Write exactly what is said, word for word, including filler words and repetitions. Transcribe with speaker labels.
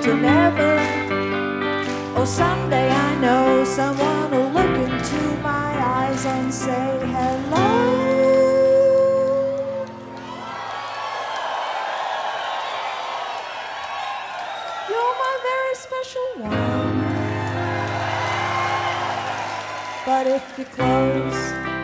Speaker 1: to never. Oh, someday I know someone will look into my eyes and say hello. You're my very special one. But if you close